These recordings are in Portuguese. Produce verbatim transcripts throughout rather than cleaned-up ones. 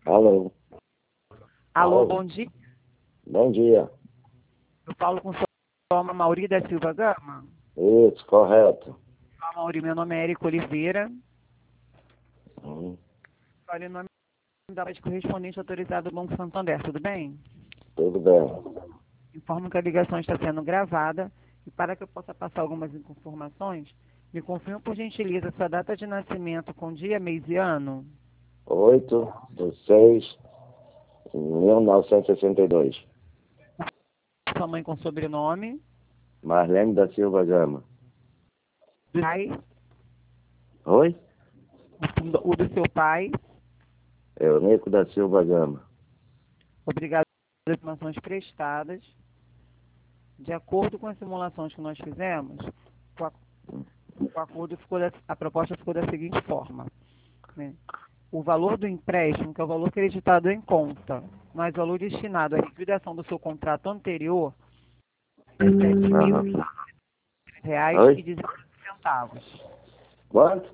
Alô? Alô, Alô? bom dia. Bom dia. Eu falo com o senhor Mauri da Silva Gama. Isso, correto. Olá, Mauri, meu nome é Érico Oliveira. Hum, Olha, o nome da de correspondente autorizado do Banco Santander, tudo bem? tudo bem. Informo que a ligação está sendo gravada e para que eu possa passar algumas informações, me confirma por gentileza sua data de nascimento com dia, mês e ano. oito de seis de mil novecentos e sessenta e dois. Sua mãe com sobrenome. Marlene da Silva Gama. Pai, Oi? o do seu pai. Eunico da Silva Gama. Obrigado pelas informações prestadas. De acordo com as simulações que nós fizemos, o ac- o acordo ficou da- a proposta ficou da seguinte forma, né? O valor do empréstimo, que é o valor creditado em conta, mais o valor destinado à liquidação do seu contrato anterior, é sete mil Aham. reais Oi? e dezenove centavos. Quanto?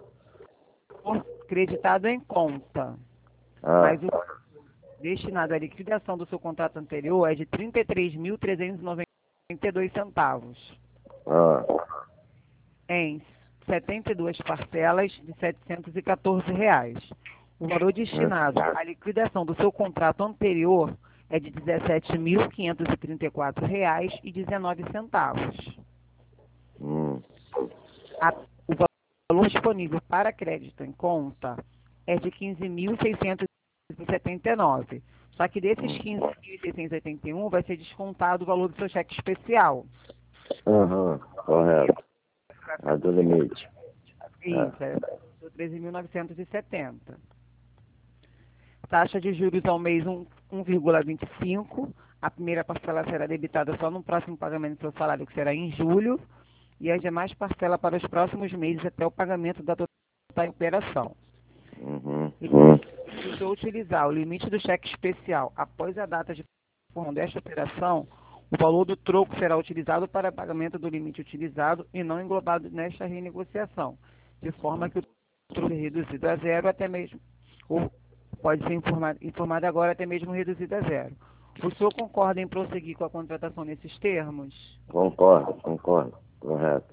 O creditado em conta, Ah, mais o destinado à liquidação do seu contrato anterior é de trinta e três mil trezentos e noventa e dois centavos, ah, em setenta e duas parcelas de setecentos e quatorze reais. O valor destinado à liquidação do seu contrato anterior é de dezessete mil quinhentos e trinta e quatro reais e dezenove centavos. hum, A- o valor disponível para crédito em conta é de quinze mil seiscentos e setenta e nove. Só que desses hum. quinze mil seiscentos e oitenta e um vai ser descontado o valor do seu cheque especial. Aham, correto. A do limite. Isso, É. é treze mil novecentos e setenta. Taxa de juros ao mês um- um vírgula vinte e cinco. A primeira parcela será debitada só no próximo pagamento do seu salário, que será em julho, e as demais parcelas para os próximos meses até o pagamento da total operação. Uhum. E se o senhor utilizar o limite do cheque especial após a data de forma desta operação, o valor do troco será utilizado para pagamento do limite utilizado e não englobado nesta renegociação, de forma que o troco seja reduzido a zero até mesmo, ou pode ser informado, informado agora até mesmo reduzido a zero. O senhor concorda em prosseguir com a contratação nesses termos? Concordo, concordo. Correto.